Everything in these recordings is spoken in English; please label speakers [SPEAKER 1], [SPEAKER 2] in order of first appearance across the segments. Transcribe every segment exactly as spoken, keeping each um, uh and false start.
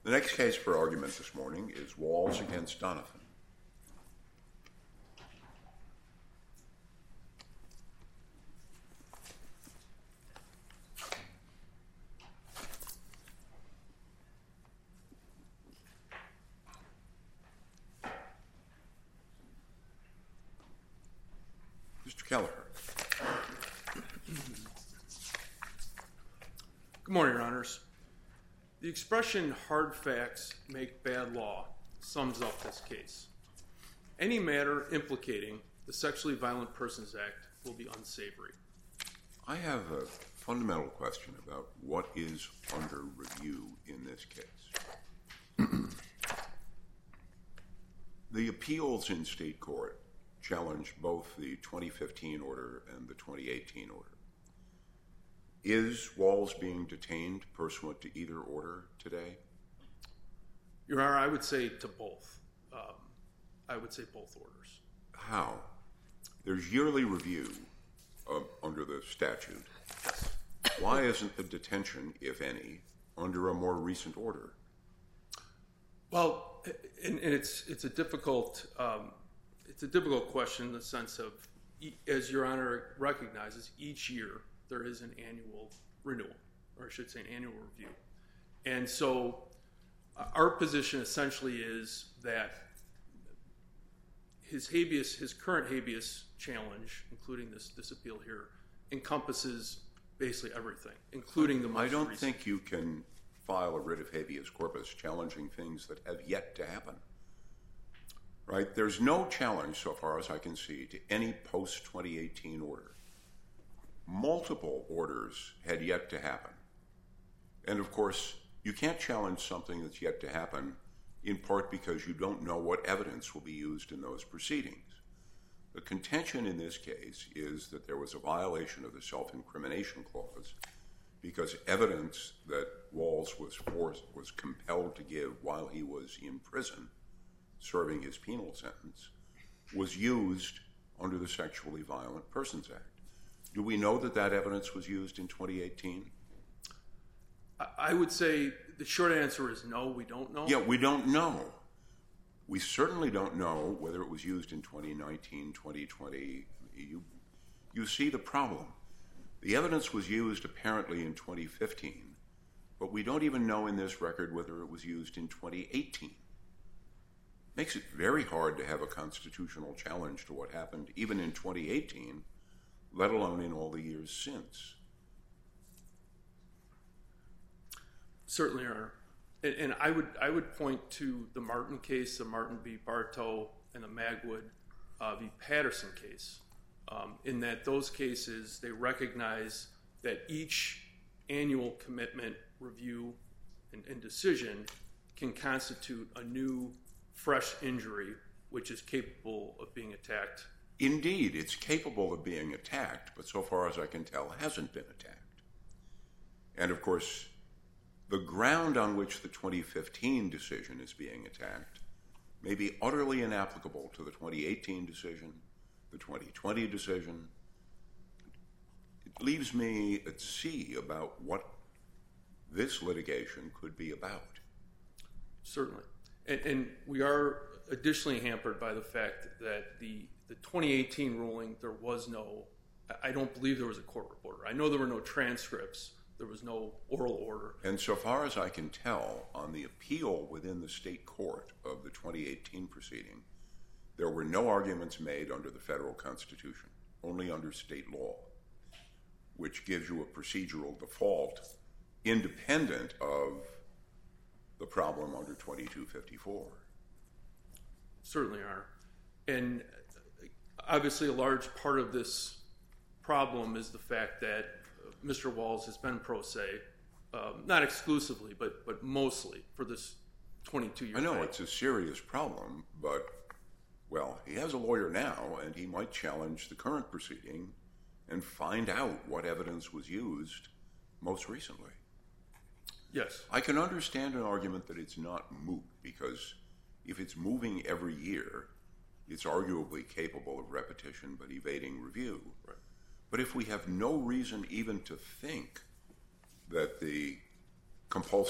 [SPEAKER 1] The next case for argument this morning is Walls against Donovan. Mister Kelleher.
[SPEAKER 2] Good morning, Your Honors. The expression hard facts make bad law sums up this case. Any matter implicating the Sexually Violent Persons Act will be unsavory.
[SPEAKER 1] I have a fundamental question about what is under review in this case. The appeals in state court challenged both the twenty fifteen order and the twenty eighteen order. Is Walls being detained pursuant to either order today?
[SPEAKER 2] Your Honor, I would say to both. Um, I would say both orders.
[SPEAKER 1] How? There's yearly review uh, under the statute. Why isn't the detention, if any, under a more recent order?
[SPEAKER 2] Well, and, and it's it's a difficult um, it's a difficult question in the sense of, as Your Honor recognizes, each year there is an annual renewal, or I should say an annual review. And so uh, our position essentially is that his habeas, his current habeas challenge, including this, this appeal here, encompasses basically everything, including the most
[SPEAKER 1] I don't
[SPEAKER 2] recent.
[SPEAKER 1] think you can file a writ of habeas corpus challenging things that have yet to happen. Right? There's no challenge, so far as I can see, to any post twenty eighteen order. Multiple orders had yet to happen. And of course, you can't challenge something that's yet to happen in part because you don't know what evidence will be used in those proceedings. The contention in this case is that there was a violation of the self-incrimination clause because evidence that Walls was forced, was compelled to give while he was in prison, serving his penal sentence, was used under the Sexually Violent Persons Act. Do we know that that evidence was used in twenty eighteen?
[SPEAKER 2] I would say the short answer is no, we don't know.
[SPEAKER 1] Yeah, we don't know. We certainly don't know whether it was used in twenty nineteen, twenty twenty. You, you see the problem. The evidence was used apparently in twenty fifteen, but we don't even know in this record whether it was used in twenty eighteen. Makes it very hard to have a constitutional challenge to what happened even in twenty eighteen, let alone in all the years since.
[SPEAKER 2] Certainly, Your Honor. And, and I would I would point to the Martin case, the Martin v. Bartow, and the Magwood uh, v. Patterson case, um, in that those cases, they recognize that each annual commitment review and, and decision can constitute a new, fresh injury, which is capable of being attacked.
[SPEAKER 1] Indeed, it's capable of being attacked, but so far as I can tell, hasn't been attacked. And of course, the ground on which the twenty fifteen decision is being attacked may be utterly inapplicable to the twenty eighteen decision, the twenty twenty decision. It leaves me at sea about what this litigation could be about.
[SPEAKER 2] Certainly. And, and we are additionally hampered by the fact that the, the twenty eighteen ruling, there was no, I don't believe there was a court reporter. I know there were no transcripts. There was no oral order.
[SPEAKER 1] And so far as I can tell, on the appeal within the state court of the twenty eighteen proceeding, there were no arguments made under the federal constitution, only under state law, which gives you a procedural default independent of the problem under twenty-two fifty-four.
[SPEAKER 2] Certainly are. And obviously a large part of this problem is the fact that Mister Walls has been pro se, um, not exclusively, but but mostly for this twenty-two year
[SPEAKER 1] I know
[SPEAKER 2] period.
[SPEAKER 1] It's a serious problem, but, well, he has a lawyer now, and he might challenge the current proceeding and find out what evidence was used most recently.
[SPEAKER 2] Yes.
[SPEAKER 1] I can understand an argument that it's not moot, because if it's moving every year, it's arguably capable of repetition but evading review.
[SPEAKER 2] Right.
[SPEAKER 1] But if we have no reason even to think that the compulsion,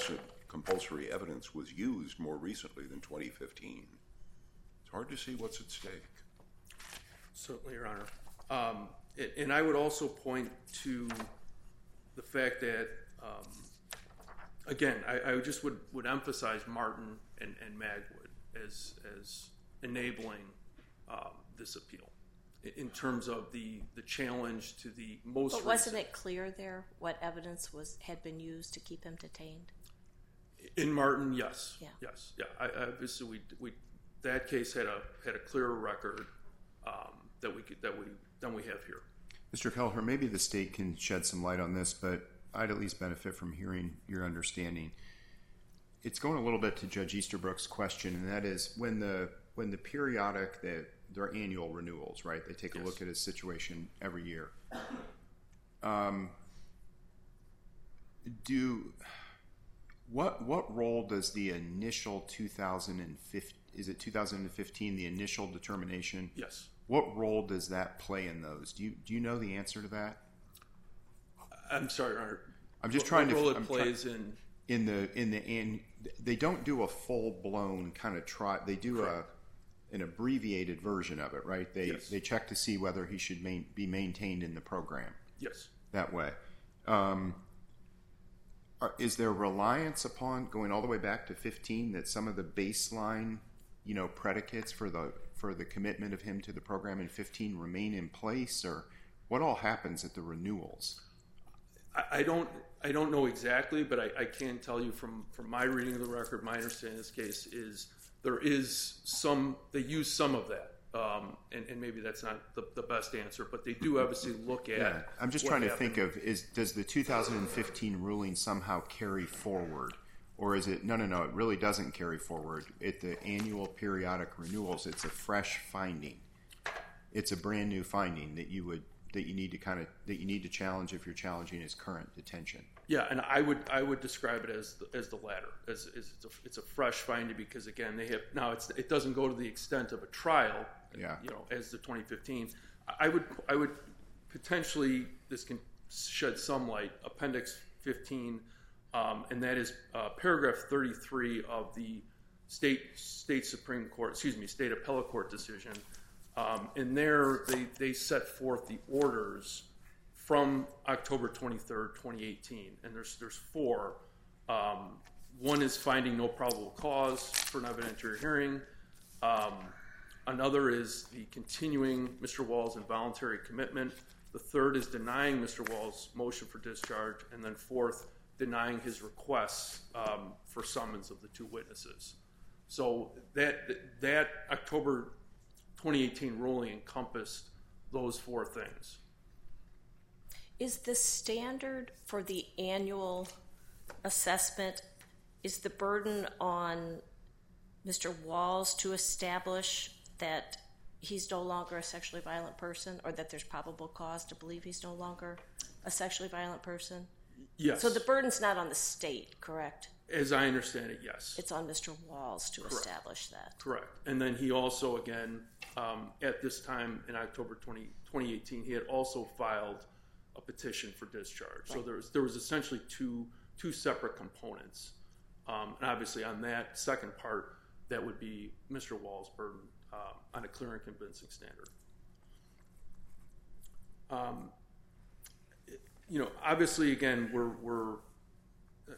[SPEAKER 1] compulsory evidence was used more recently than twenty fifteen. It's hard to see what's at stake.
[SPEAKER 2] Certainly, Your Honor. Um, and I would also point to the fact that, um, again, I, I just would, would emphasize Martin and, and Magwood as, as enabling um, this appeal in terms of the, the challenge to the most
[SPEAKER 3] But wasn't
[SPEAKER 2] recent.
[SPEAKER 3] it clear there what evidence was had been used to keep him detained?
[SPEAKER 2] In Martin, yes.
[SPEAKER 3] Yeah.
[SPEAKER 2] Yes. Yeah. I, obviously, we we that case had a had a clearer record um, that we could, that we than we have here.
[SPEAKER 4] Mister Kelleher, maybe the state can shed some light on this, but I'd at least benefit from hearing your understanding. It's going a little bit to Judge Easterbrook's question, and that is when the when the periodic the their annual renewals, right? They take a
[SPEAKER 2] Yes.
[SPEAKER 4] look at his situation every year. Um, do what what role does the initial two thousand fifteen, is it two thousand fifteen, the initial determination?
[SPEAKER 2] Yes.
[SPEAKER 4] What role does that play in those? Do you do you know the answer to that?
[SPEAKER 2] I'm sorry, Your Honor.
[SPEAKER 4] I'm just
[SPEAKER 2] What-
[SPEAKER 4] trying
[SPEAKER 2] what
[SPEAKER 4] to
[SPEAKER 2] role it
[SPEAKER 4] I'm
[SPEAKER 2] plays
[SPEAKER 4] try-
[SPEAKER 2] in.
[SPEAKER 4] in the in the in they don't do a full blown kind of try. They do
[SPEAKER 2] Correct.
[SPEAKER 4] a an abbreviated version of it, right? They
[SPEAKER 2] Yes.
[SPEAKER 4] they check to see whether he should main, be maintained in the program
[SPEAKER 2] Yes.
[SPEAKER 4] that way. Um, are, is there reliance upon going all the way back to fifteen that some of the baseline, you know, predicates for the for the commitment of him to the program in fifteen remain in place, or what all happens at the renewals?
[SPEAKER 2] I, I don't I don't know exactly, but I, I can tell you from, from my reading of the record, my understanding of this case is there is some, they use some of that. Um, and, and maybe that's not the, the best answer, but they do obviously look at.
[SPEAKER 4] Yeah, I'm just
[SPEAKER 2] what
[SPEAKER 4] trying to
[SPEAKER 2] happened.
[SPEAKER 4] think of, is does the two thousand fifteen ruling somehow carry forward? Or is it, no, no, no, it really doesn't carry forward. At the annual periodic renewals, it's a fresh finding. It's a brand new finding that you would, that you need to kind of, that you need to challenge if you're challenging his current detention.
[SPEAKER 2] Yeah, and I would I would describe it as the, as the latter, as, as it's, a, it's a fresh finding because again they have now it's it doesn't go to the extent of a trial,
[SPEAKER 4] Yeah.
[SPEAKER 2] you know, as the twenty fifteen. I would I would potentially this can shed some light. Appendix fifteen, um, and that is uh, paragraph thirty-three of the state state Supreme Court, excuse me, state appellate court decision. Um, and there they they set forth the orders from October twenty-third, twenty eighteen, and there's there's four. Um, one is finding no probable cause for an evidentiary hearing. Um, another is the continuing Mister Wall's involuntary commitment. The third is denying Mister Wall's motion for discharge, and then fourth, denying his requests um, for summons of the two witnesses. So that that October twenty eighteen ruling encompassed those four things.
[SPEAKER 3] Is the standard for the annual assessment, is the burden on Mister Walls to establish that he's no longer a sexually violent person or that there's probable cause to believe he's no longer a sexually violent person?
[SPEAKER 2] Yes.
[SPEAKER 3] So the burden's not on the state, correct?
[SPEAKER 2] As I understand it, yes.
[SPEAKER 3] It's on Mister Walls to
[SPEAKER 2] Correct.
[SPEAKER 3] establish that.
[SPEAKER 2] Correct. And then he also, again, um, at this time in October twenty eighteen, he had also filed a petition for discharge. So
[SPEAKER 3] Right.
[SPEAKER 2] there was there was essentially two two separate components. Um, and obviously on that second part, that would be Mister Wall's burden uh, on a clear and convincing standard. Um, it- you know, obviously, again, we're we're uh,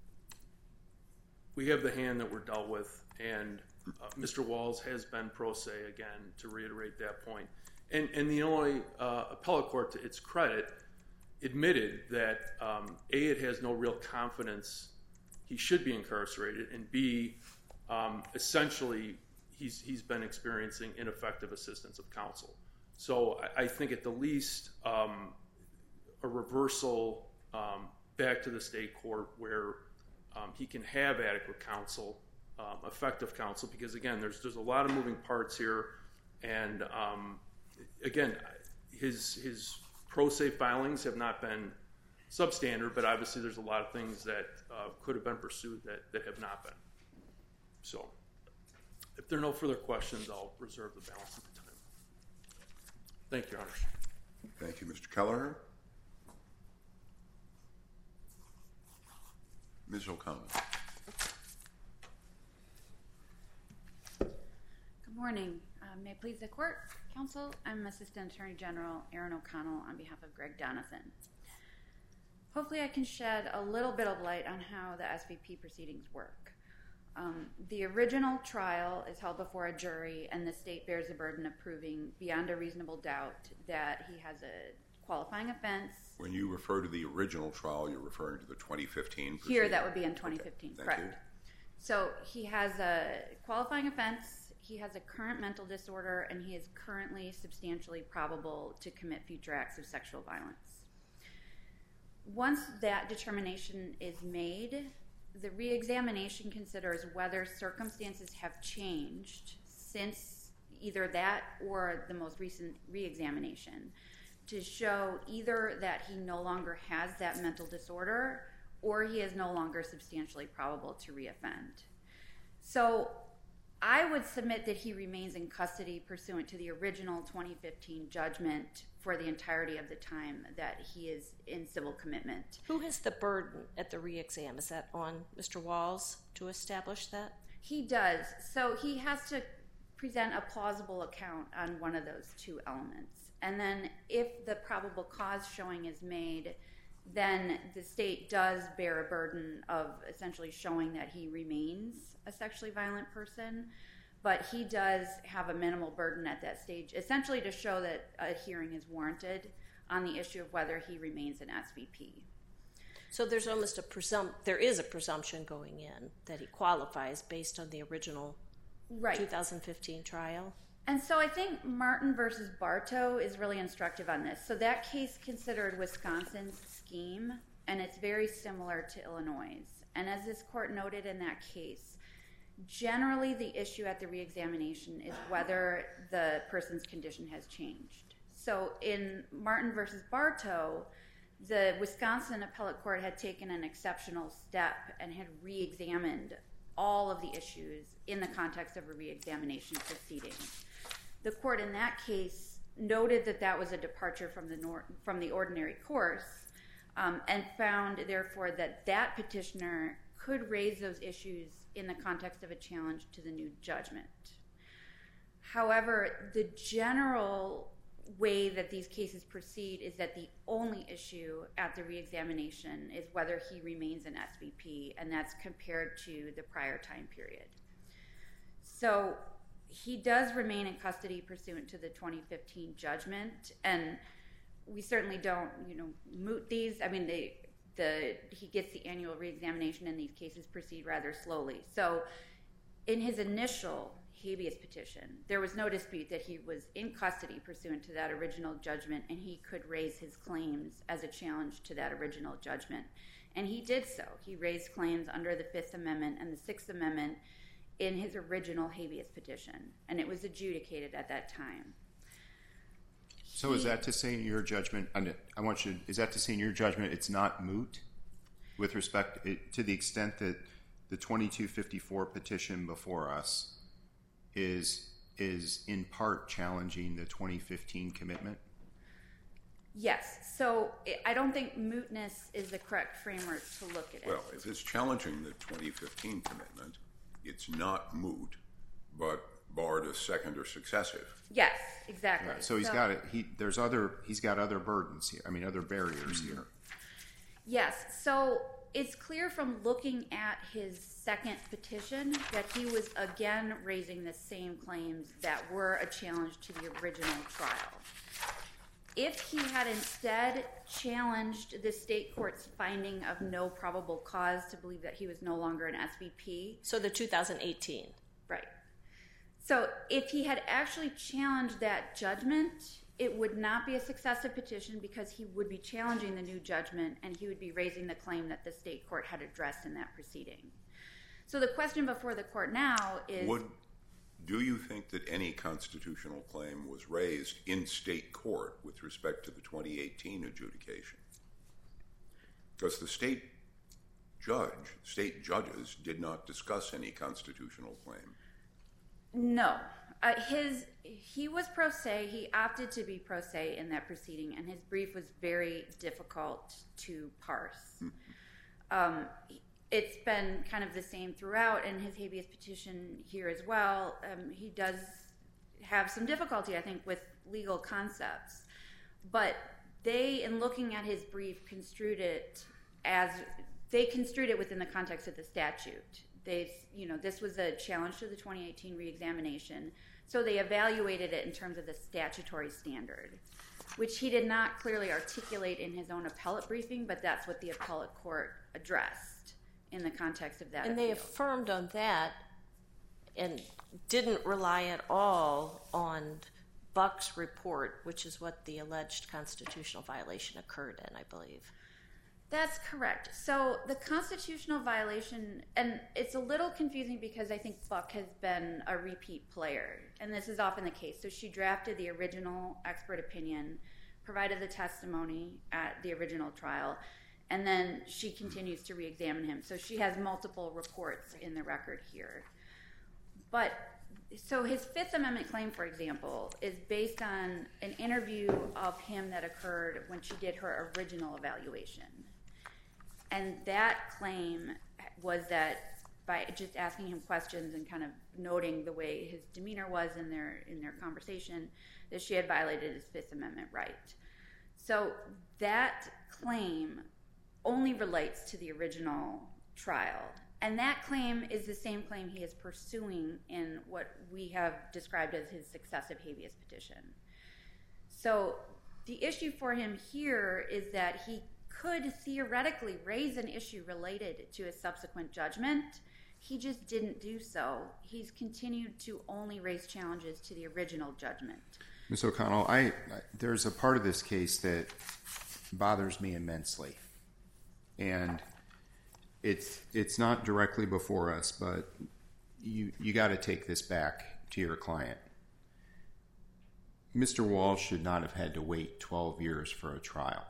[SPEAKER 2] we have the hand that we're dealt with, and uh, Mister Walls has been pro se again, to reiterate that point. And, and the Illinois uh, Appellate Court, to its credit, admitted that um, A, it has no real confidence he should be incarcerated, and B, um, essentially he's he's been experiencing ineffective assistance of counsel. So I, I think at the least um, a reversal um, back to the state court where um, he can have adequate counsel, um, effective counsel, because again, there's there's a lot of moving parts here, and um, again, his his pro se filings have not been substandard, but obviously there's a lot of things that uh, could have been pursued that, that have not been. So if there are no further questions, I'll reserve the balance of the time. Thank you, Your Honors.
[SPEAKER 1] Thank you, Mister Kelleher. Miz O'Connor.
[SPEAKER 5] morning. Uh, may it please the court, counsel, I'm Assistant Attorney General Erin O'Connell on behalf of Greg Donathan. Hopefully I can shed a little bit of light on how the S V P proceedings work. Um, the original trial is held before a jury, and the state bears the burden of proving beyond a reasonable doubt that he has a qualifying offense.
[SPEAKER 1] When you refer to the original trial, you're referring to the twenty fifteen proceeding?
[SPEAKER 5] Here, that would be in twenty fifteen,
[SPEAKER 1] okay.
[SPEAKER 5] correct.
[SPEAKER 1] You.
[SPEAKER 5] So he has a qualifying offense, he has a current mental disorder, and he is currently substantially probable to commit future acts of sexual violence. Once that determination is made, the reexamination considers whether circumstances have changed since either that or the most recent reexamination to show either that he no longer has that mental disorder or he is no longer substantially probable to reoffend. So I would submit that he remains in custody pursuant to the original twenty fifteen judgment for the entirety of the time that he is in civil commitment.
[SPEAKER 3] Who has the burden at the re-exam? Is that on Mister Walls to establish that?
[SPEAKER 5] He does. So he has to present a plausible account on one of those two elements. And then if the probable cause showing is made, then the state does bear a burden of essentially showing that he remains a sexually violent person. But he does have a minimal burden at that stage, essentially to show that a hearing is warranted on the issue of whether he remains an S V P.
[SPEAKER 3] So there's almost a presump there is a presumption going in that he qualifies based on the original
[SPEAKER 5] right.
[SPEAKER 3] two thousand fifteen trial.
[SPEAKER 5] And so I think Martin versus Bartow is really instructive on this. So that case considered Wisconsin's scheme, and it's very similar to Illinois'. And as this court noted in that case, generally the issue at the reexamination is whether the person's condition has changed. So in Martin versus Bartow, the Wisconsin appellate court had taken an exceptional step and had reexamined all of the issues in the context of a reexamination proceeding. The court in that case noted that that was a departure from the nor- from the ordinary course, um, and found, therefore, that that petitioner could raise those issues in the context of a challenge to the new judgment. However, the general way that these cases proceed is that the only issue at the reexamination is whether he remains an S V P, and that's compared to the prior time period. So he does remain in custody pursuant to the twenty fifteen judgment, and we certainly don't, you know, moot these. I mean, they, the he gets the annual reexamination, and these cases proceed rather slowly. So in his initial habeas petition, there was no dispute that he was in custody pursuant to that original judgment, and he could raise his claims as a challenge to that original judgment. And he did so. He raised claims under the Fifth Amendment and the Sixth Amendment in his original habeas petition, and it was adjudicated at that time.
[SPEAKER 4] So is that to say in your judgment, I want you, is that to say in your judgment it's not moot with respect to the extent that the twenty-two fifty-four petition before us is is in part challenging the twenty fifteen commitment?
[SPEAKER 5] Yes. So I don't think mootness is the correct framework to look at it.
[SPEAKER 1] Well, if it's challenging the twenty fifteen commitment, it's not moot, but barred as second or successive.
[SPEAKER 5] Yes, exactly.
[SPEAKER 4] Right. So he's so, got it. He there's other. He's got other burdens here. I mean, other barriers mm-hmm. here.
[SPEAKER 5] Yes. So it's clear from looking at his second petition that he was again raising the same claims that were a challenge to the original trial. If he had instead challenged the state court's finding of no probable cause to believe that he was no longer an S V P.
[SPEAKER 3] So the two thousand eighteen.
[SPEAKER 5] Right. So if he had actually challenged that judgment, it would not be a successive petition because he would be challenging the new judgment, and he would be raising the claim that the state court had addressed in that proceeding. So the question before the court now is...
[SPEAKER 1] Would, do you think that any constitutional claim was raised in state court with respect to the twenty eighteen adjudication? Because the state judge, state judges did not discuss any constitutional claim.
[SPEAKER 5] No. Uh, his he was pro se. He opted to be pro se in that proceeding, and his brief was very difficult to parse. Mm-hmm. Um, it's been kind of the same throughout, and his habeas petition here as well. Um, he does have some difficulty, I think, with legal concepts. But they, in looking at his brief, construed it as they construed it within the context of the statute. They, you know, this was a challenge to the twenty eighteen reexamination, so they evaluated it in terms of the statutory standard, which he did not clearly articulate in his own appellate briefing, but that's what the appellate court addressed in the context of that
[SPEAKER 3] And
[SPEAKER 5] appeal.
[SPEAKER 3] they affirmed on that and didn't rely at all on Buck's report, which is what the alleged constitutional violation occurred in, I believe.
[SPEAKER 5] That's correct. So the constitutional violation, and it's a little confusing because I think Buck has been a repeat player, and this is often the case. So she drafted the original expert opinion, provided the testimony at the original trial, and then she continues to re-examine him. So she has multiple reports in the record here. But so his Fifth Amendment claim, for example, is based on an interview of him that occurred when she did her original evaluation. And that claim was that by just asking him questions and kind of noting the way his demeanor was in their in their conversation, that she had violated his Fifth Amendment right. So that claim only relates to the original trial. And that claim is the same claim he is pursuing in what we have described as his successive habeas petition. So the issue for him here is that he could theoretically raise an issue related to a subsequent judgment. He just didn't do so. He's continued to only raise challenges to the original judgment.
[SPEAKER 4] Miz O'Connell, I, I there's a part of this case that bothers me immensely. And it's it's not directly before us, but you you got to take this back to your client. Mister Walls should not have had to wait twelve years for a trial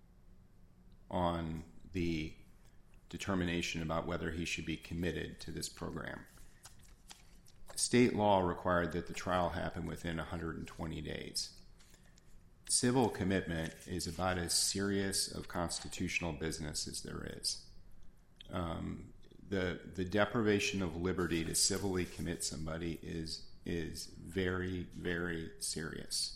[SPEAKER 4] on the determination about whether he should be committed to this program. State law required that the trial happen within one hundred twenty days. Civil commitment is about as serious of constitutional business as there is. Um, the the deprivation of liberty to civilly commit somebody is is very, very serious.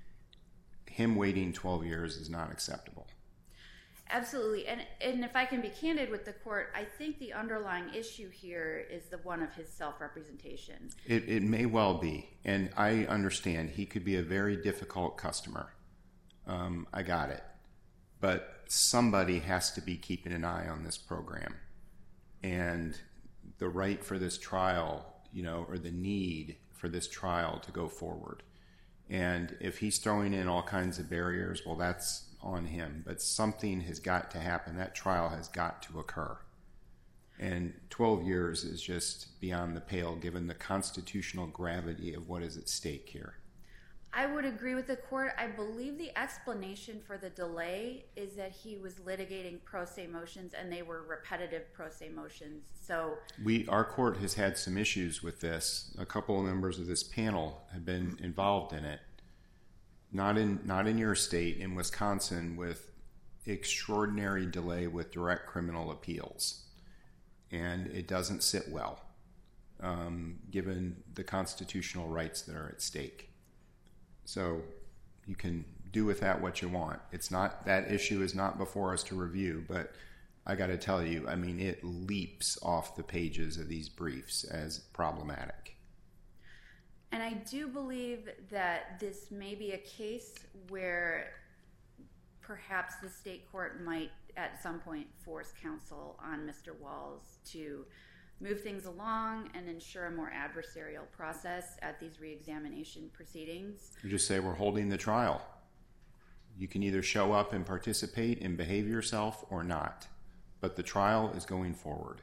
[SPEAKER 4] Him waiting twelve years is not acceptable.
[SPEAKER 5] Absolutely. And and if I can be candid with the court, I think the underlying issue here is the one of his self-representation.
[SPEAKER 4] It, it may well be. And I understand he could be a very difficult customer. Um, I got it. But somebody has to be keeping an eye on this program. And the right for this trial, you know, or the need for this trial to go forward. And if he's throwing in all kinds of barriers, well, that's on him. But something has got to happen. That trial has got to occur. And twelve years is just beyond the pale given the constitutional gravity of what is at stake here.
[SPEAKER 5] I would agree with the court. I believe the explanation for the delay is that he was litigating pro se motions and they were repetitive pro se motions. So
[SPEAKER 4] we, our court has had some issues with this. A couple of members of this panel have been involved in it. Not in not in your state, in Wisconsin, with extraordinary delay with direct criminal appeals. And it doesn't sit well, um, given the constitutional rights that are at stake. So you can do with that what you want. It's not, that issue is not before us to review, but I got to tell you, I mean, it leaps off the pages of these briefs as problematic.
[SPEAKER 5] And I do believe that this may be a case where perhaps the state court might at some point force counsel on Mister Walls to move things along and ensure a more adversarial process at these reexamination proceedings.
[SPEAKER 4] You just say we're holding the trial. You can either show up and participate and behave yourself or not, but the trial is going forward.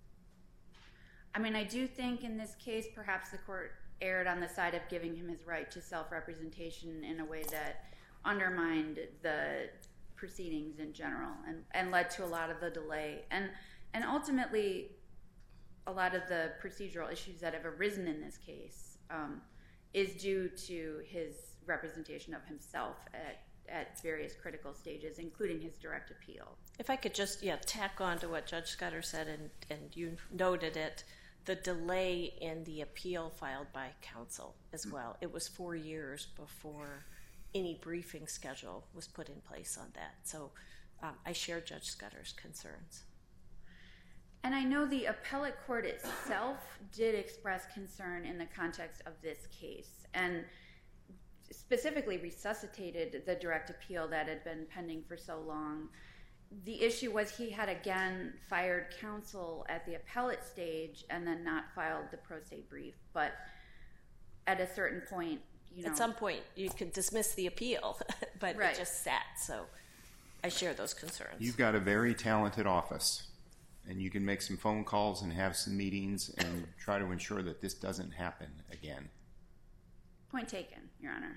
[SPEAKER 5] I mean, I do think in this case perhaps the court erred on the side of giving him his right to self-representation in a way that undermined the proceedings in general and, and led to a lot of the delay. And, and ultimately, a lot of the procedural issues that have arisen in this case um, is due to his representation of himself at, at various critical stages, including his direct appeal.
[SPEAKER 3] If I could just yeah tack on to what Judge Scudder said, and, and you noted it, the delay in the appeal filed by counsel as well. It was four years before any briefing schedule was put in place on that. So um, I share Judge Scudder's concerns.
[SPEAKER 5] And I know the appellate court itself did express concern in the context of this case and specifically resuscitated the direct appeal that had been pending for so long. The issue was he had again fired counsel at the appellate stage and then not filed the pro se brief. But at a certain point, you know.
[SPEAKER 3] At some point, you could dismiss the appeal, but
[SPEAKER 5] right.
[SPEAKER 3] It just sat. So I share those concerns.
[SPEAKER 4] You've got a very talented office, and you can make some phone calls and have some meetings and try to ensure that this doesn't happen again.
[SPEAKER 5] Point taken, Your Honor.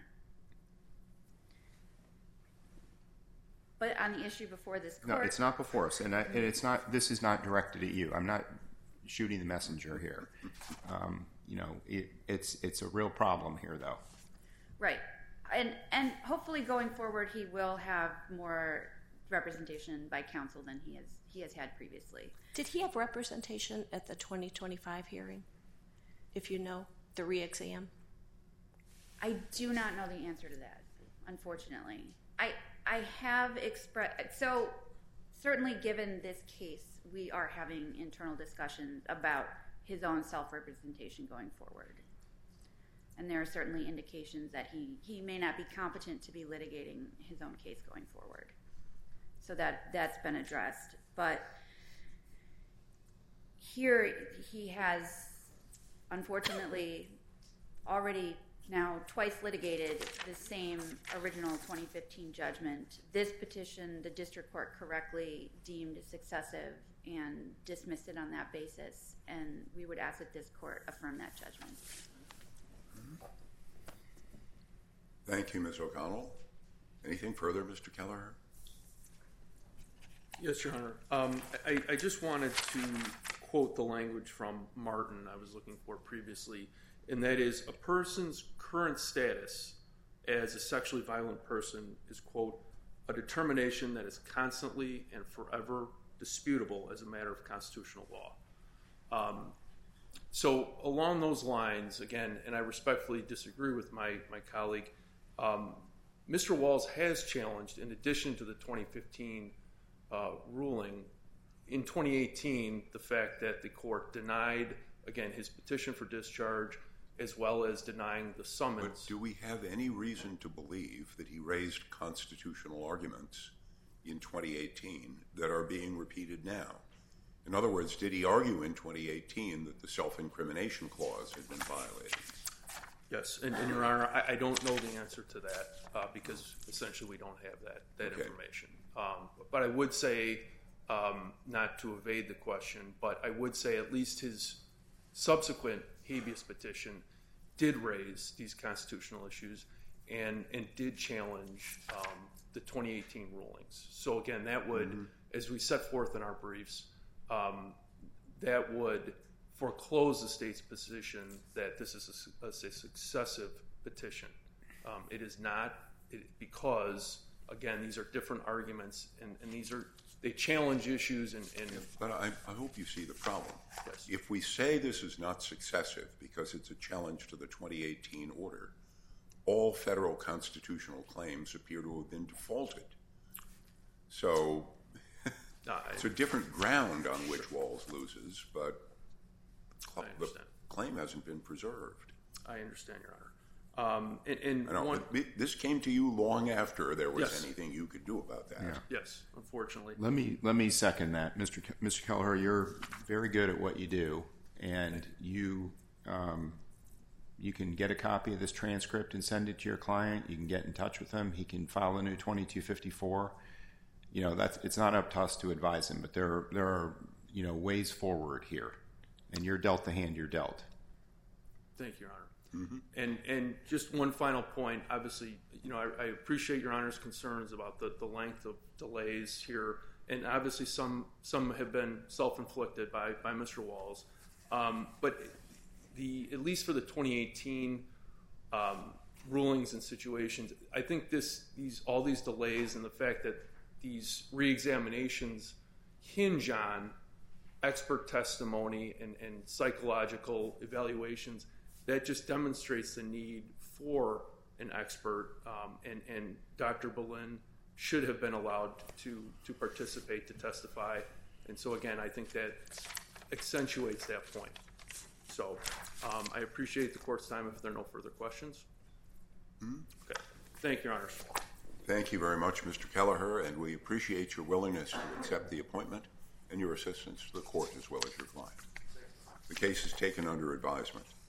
[SPEAKER 5] But on the issue before this court...
[SPEAKER 4] No, it's not before us, and, I, and it's not. This is not directed at you. I'm not shooting the messenger here. Um, you know, it, it's it's a real problem here, though.
[SPEAKER 5] Right, and and hopefully going forward, he will have more representation by counsel than he has he has had previously.
[SPEAKER 3] Did he have representation at the twenty twenty-five hearing? If you know the re-exam.
[SPEAKER 5] I do not know the answer to that, unfortunately. I I have expressed, so certainly given this case, we are having internal discussions about his own self-representation going forward. And there are certainly indications that he, he may not be competent to be litigating his own case going forward. So that, that's been addressed. But here he has, unfortunately, already now twice litigated the same original twenty fifteen judgment. This petition, the district court correctly deemed successive and dismissed it on that basis, and we would ask that this court affirm that judgment.
[SPEAKER 1] Thank you, Miz O'Connell. Anything further, Mister Kelleher?
[SPEAKER 2] Yes, Your Honor. Um, I, I just wanted to quote the language from Martin I was looking for previously, and that is, a person's current status as a sexually violent person is, quote, a determination that is constantly and forever disputable as a matter of constitutional law. Um, so along those lines, again, and I respectfully disagree with my, my colleague, um, Mister Walls has challenged, in addition to the twenty fifteen uh, ruling, in twenty eighteen, the fact that the court denied, again, his petition for discharge, as well as denying the summons.
[SPEAKER 1] But do we have any reason to believe that he raised constitutional arguments in twenty eighteen that are being repeated now? In other words, did he argue in twenty eighteen that the self-incrimination clause had been violated?
[SPEAKER 2] Yes, and, and Your Honor, I, I don't know the answer to that uh, because essentially we don't have that, that
[SPEAKER 1] Okay.
[SPEAKER 2] information. Um, but I would say, um, not to evade the question, but I would say at least his subsequent habeas petition did raise these constitutional issues and, and did challenge um, the twenty eighteen rulings. So again, that would, mm-hmm. as we set forth in our briefs, um, that would foreclose the state's position that this is a, a successive petition. Um, it is not, it, because, again, these are different arguments, and, and these are, they challenge issues. And, and
[SPEAKER 1] But I, I hope you see the problem.
[SPEAKER 2] Yes.
[SPEAKER 1] If we say this is not successive because it's a challenge to the twenty eighteen order, all federal constitutional claims appear to have been defaulted. So
[SPEAKER 2] no, I,
[SPEAKER 1] it's a different ground on which Walls loses, but the claim hasn't been preserved.
[SPEAKER 2] I understand, Your Honor. Um, and and
[SPEAKER 1] I know,
[SPEAKER 2] one,
[SPEAKER 1] it, this came to you long after there was
[SPEAKER 2] Yes.
[SPEAKER 1] anything you could do about that.
[SPEAKER 4] Yeah.
[SPEAKER 2] yes, unfortunately.
[SPEAKER 4] Let me let me second that, Mister Ke- Mister Kelleher. You're very good at what you do, and you um, you can get a copy of this transcript and send it to your client. You can get in touch with him. He can file a new twenty-two fifty-four. You know, that's it's not up to us to advise him, but there are, there are you know ways forward here, and you're dealt the hand you're dealt.
[SPEAKER 2] Thank you, Your Honor. Mm-hmm. And and just one final point. Obviously, you know, I, I appreciate Your Honor's concerns about the, the length of delays here, and obviously some some have been self-inflicted by by Mister Walls. Um, but the at least for the twenty eighteen um, rulings and situations, I think this these all these delays and the fact that these reexaminations hinge on expert testimony and, and psychological evaluations, that just demonstrates the need for an expert, um, and, and Doctor Boleyn should have been allowed to, to participate, to testify. And so, again, I think that accentuates that point. So um, I appreciate the court's time if there are no further questions.
[SPEAKER 1] Mm-hmm.
[SPEAKER 2] Okay. Thank you, Your Honors.
[SPEAKER 1] Thank you very much, Mister Kelleher, and we appreciate your willingness to accept the appointment and your assistance to the court as well as your client. The case is taken under advisement.